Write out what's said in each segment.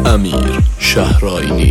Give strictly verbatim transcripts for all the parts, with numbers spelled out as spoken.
امیر شهرآیینی.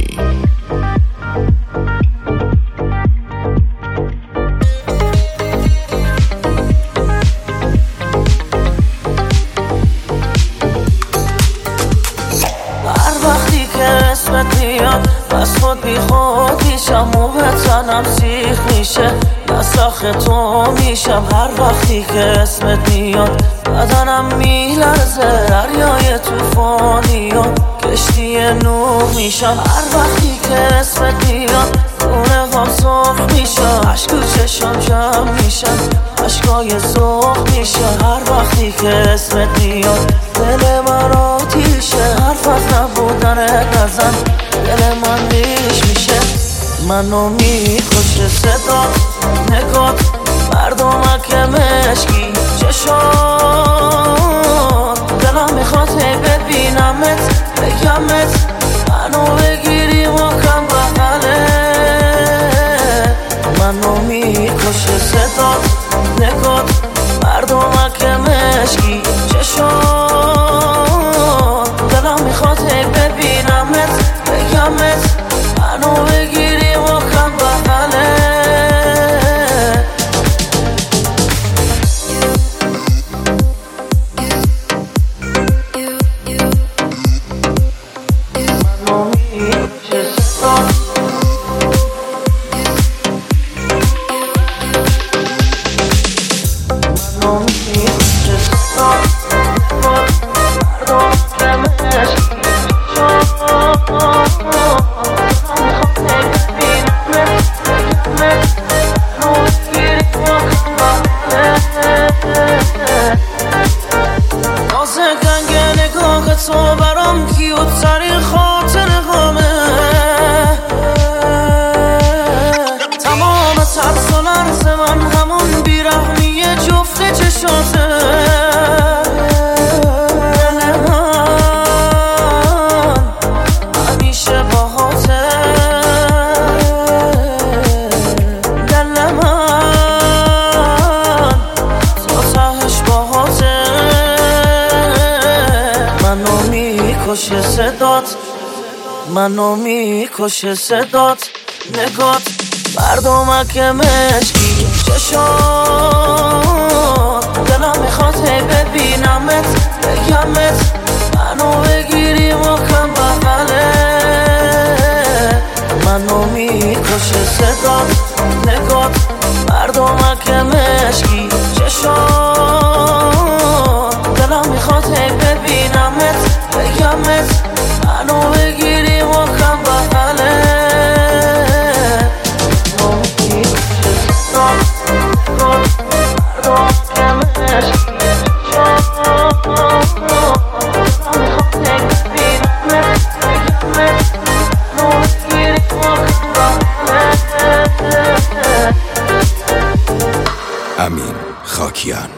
اسمت میاد بس خود بی خود میشم و به تنم سیخ میشه نساخ تو میشم هر وقتی که اسمت میاد بدنم میلرزه دریای توفانی و کشتی نوح میشم هر وقتی که اسمت میاد خونه هم سرخ میشم عشق و چشم جمع میشم عشقای سرخ میشه هر وقتی که اسمت میاد دل من آتیشه حرف از نبودنت نزن دل من ریش میشه منو میکشه صدا نگات مردمک مشکی چشات دلم میخواد هی ببینمت بگمت منو بگیری محکم بغله منو میکشه صدا نگات مردمک مشکی چشات دلم میخواد هی ببینمت بگمت منو بگیری محکم بغله منو میکشه صدا منو میکشه صدا نازه گنگ نگاه تو برام کیوت ترین خاطر غمه تمام ترس و لرز من همون بیرحمی جفت چشاته دل من همیشه باهاته دل من تا تهش باهاته منو میکشه صدات منو میکشه صدات نگات مردمک مشکی چشات دلم میخواد هی ببینمت بگمت منو بگیری محکم بغله منو میکشه صدات نگات مردمک مشکی چشات دلم میخواد هی ببینمت بگمت منو بگیری محکم بغله منو میکشه صدات نگات مردمک مشکی چشات دلم میخواد هی ببینمت بگمت منو بگیری محکم بغله. امین خاکیان.